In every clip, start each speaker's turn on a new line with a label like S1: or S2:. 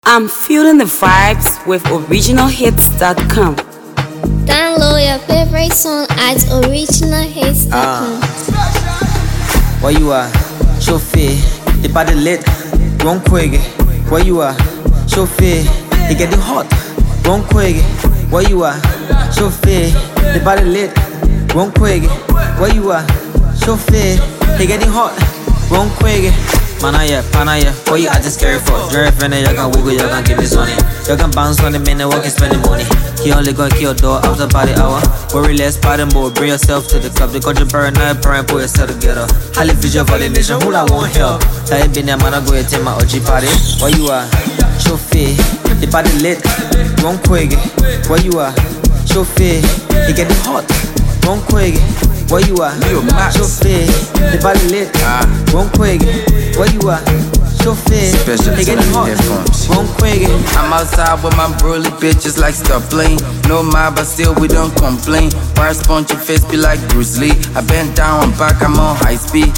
S1: I'm feeling the vibes with originalhits.com.
S2: Download your favorite song at originalhits.com.
S3: Where you are? Chauffeur, the body lit, wrong quick. Where you are? Chauffeur, it getting hot, wrong quick. Where you are? Chauffeur, the body lit, wrong quick. Where you are? Chauffeur, it getting hot, wrong quick. Panaya, what you acting scary for? Drive in it, you can wiggle, you can give me money. You can bounce on the minute, work and spending money. He only gonna kill door after body hour. Worry less, party more, bring yourself to the club. They got you burn, now burn, put yourself together. Highly visual validation, who I want help? I ain't been there, man, I go and take my OG party. Where you are? Chauffeur, the body lit, wrong quick. Where you are? Chauffeur, it getting hot, wrong quick. Where you are? Chauffeur, the body lit, wrong quick. Where you are? Chauffeur, they getting hot, wrong quick.
S4: I'm outside with my burly bitches like stop playing. No mind, but still we don't complain. Wire sponge your face be like Bruce Lee. I bend down, I'm back, I'm on high speed.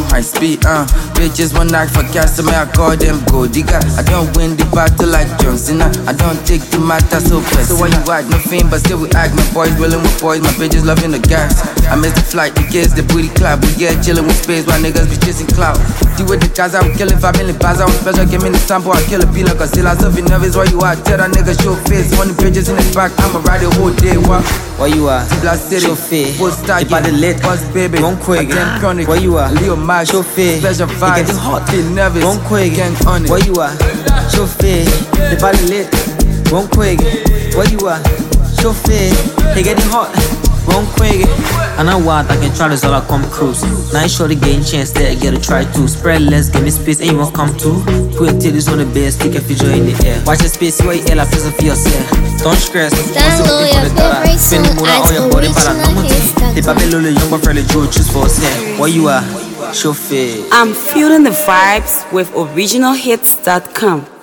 S4: Bitches one act for cash, so me I call them gold digger. I don't win the battle like John Cena. I don't take the matter so personal. So when you act, no fame, but still we act. My boys willing with boys, my bitches loving the gas. I miss the flight, the kids, the booty clap. We get chillin' with space while niggas be chasing clout. Deal with the guys, I would kill it 5 million bars. I was special, give me the sample, I kill a beat like a seal. I still be nervous where you are. Tell that nigga show face. 20 bitches in the back, I'ma ride the whole day. What?
S3: Where you are?
S4: Chauffeur,
S3: the body lit,
S4: boss baby,
S3: wrong quick.
S4: Where
S3: you are?
S4: Leo Max,
S3: Chauffeur,
S4: special vibes,
S3: getting hot,
S4: be nervous,
S3: wrong quick.
S4: Gang on it.
S3: Where you are? Chauffeur, the body lit, wrong quick. Where you are? Chauffeur, they getting hot, wrong quick. I know what I can try this all I come cruise. Now you sure to gain chance that I get to try to spread less, give me space, and you won't come too. Put your titties on the bed, stick a figure in the air. Watch the space, where you air like prison for yourself. Don't stress,
S2: Download your favorite song at originalhits.com.
S3: the Babylon young but fairly Joe choose for us. Where you are? Chauffeur.
S1: I'm feeling the vibes with originalhits.com.